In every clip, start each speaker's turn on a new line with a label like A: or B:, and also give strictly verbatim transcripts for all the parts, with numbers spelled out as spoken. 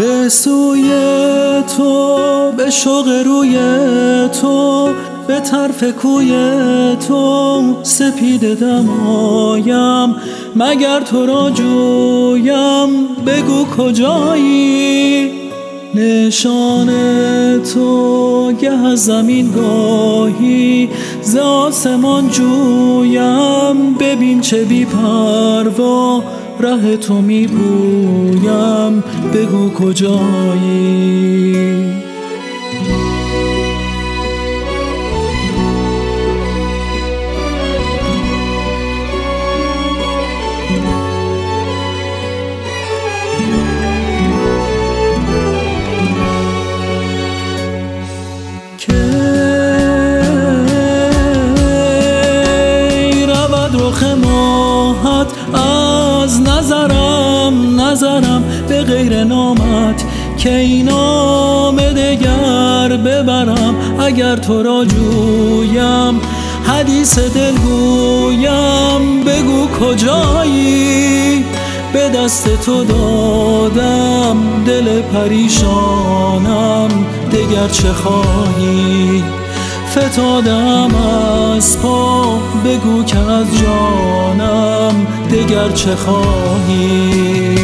A: به سوی تو، به شوق روی تو، به طرف کوی تو سپیده دمایم. مگر تو را جویم بگو کجایی؟ نشان تو گه از زمین گاهی ز آسمان جویم. ببین چه بی پروا ره تو می پویم، بگو کجایی؟ رخ ماهت از نظرم نظرم به غیر نامت که این نام دگر ببرم. اگر تو را جویم حدیث دل گویم، بگو کجایی؟ به دست تو دادم دل پریشانم، دگر چه خواهی؟ فتادم از پا بگو که از جانم دگر چه خواهی؟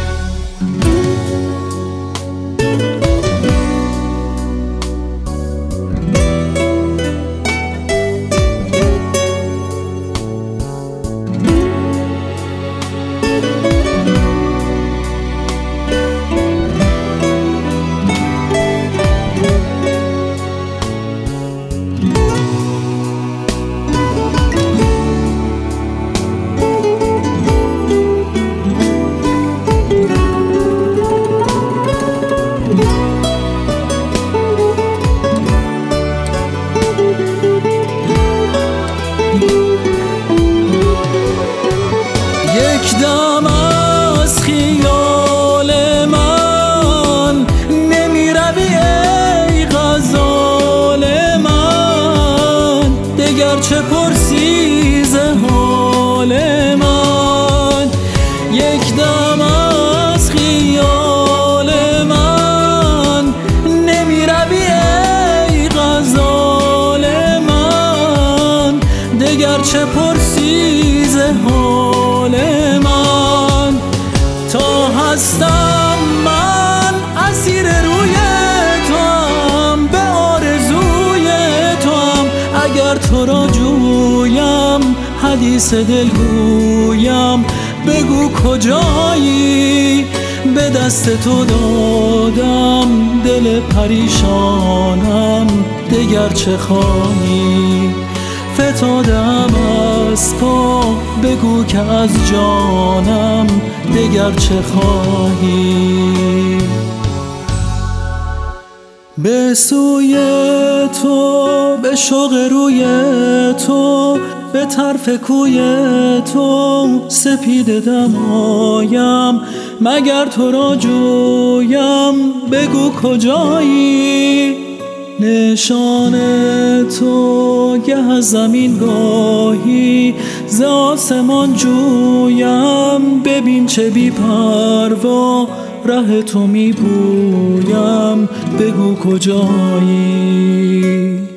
A: یک دم از خیال من نمی روی ای غزال من، دگر چه پرسی ز حال من؟ یک دم از خیال من نمی روی ای غزال من، دگر چه پرسی ز حال من؟ تا هستم من اسیر روی توام، به آرزوی توام. اگر تو را جویم حدیث دل گویم، بگو کجایی؟ به دست تو دادم دل پریشانم، دگر چه خواهی؟ فتادم از پا بگو که از جانم دگر چه خواهی؟ به سوی تو، به شوق روی تو، به طرف کوی تو سپیده دمایم. مگر تو را جویم بگو کجایی؟ نشان تو گه از زمین گاهی ز آسمان جویم. ببین چه بی پروا ره تو می پویم، بگو کجایی؟